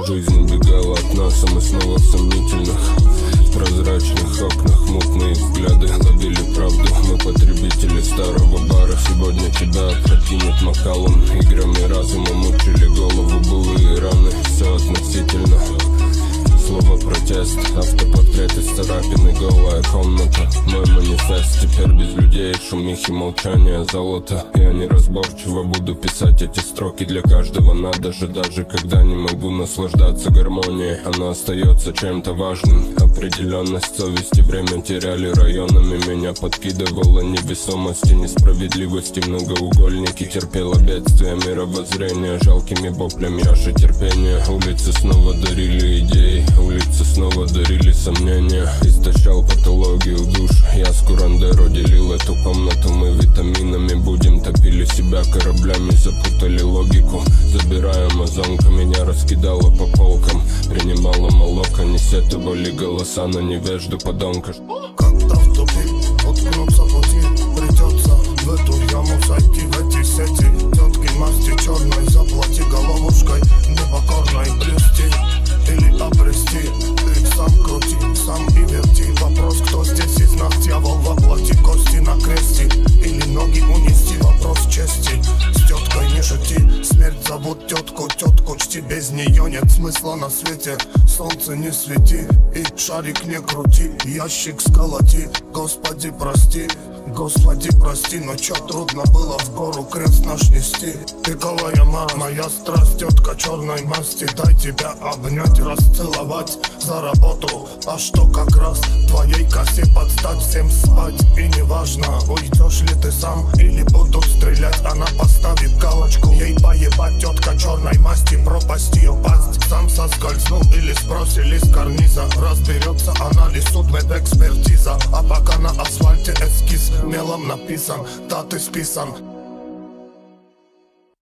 Жизнь убегала от нас, а мы снова в сомнительных прозрачных окнах. Мутные взгляды ловили правду. Мы потребители старого бара. Сегодня тебя опрокинет Макалом. Играми разума мучили голову былые раны. Все относительно. Слово протест, автопортрет из царапины, голая комната. Мой манифест, теперь без людей, шумихи, молчания, золото. Я неразборчиво буду писать эти строки. Для каждого надо же, даже когда не могу наслаждаться гармонией. Она остается чем-то важным. Определенность совести, время теряли районами. Меня подкидывало невесомости, несправедливости, многоугольники. Терпела бедствия мировоззрения, жалкими воплями чаши терпения. Улицы снова дарили идеи, улицы снова дарили сомнения. Истощал патологию душ. Я с Курандеро делил эту комнату. Мы витаминами будем, топили себя кораблями, запутали логику. Забирая амазонка, меня раскидала по полкам. Принимала молоко, не сетовали голоса на невежду подонка. Когда в тупик уткнуться пути, придется в эту яму зайти, в эти сети. Тетки масти черной, заплати головушкой, непокорной блюсти или обрести. Ты сам крути, сам и верти. Вопрос, кто здесь из нас дьявол воплоти, кости на кресте или ноги унести. Вопрос чести, с теткой не шути. Смерть зовут тетку, тетку чти. Без нее нет смысла на свете. Солнце не свети и шарик не крути. Ящик сколоти, Господи прости. Господи прости, но чё трудно было в гору крест наш нести. Пиковая мара, моя страсть, тетка черной масти. Дай тебя обнять, расцеловать за работу. А что как раз твоей косе подстать, всем спать. И неважно, уйдешь ли ты сам или будут стрелять. Она поставит галочку, ей поебать. Тетка черной масти, пропасть ее пасть. Сам соскользнул или сбросили с карниза. Разберется анализ, судмедэкспертиза. А пока на асфальте эскиз мелом написан, даты списан.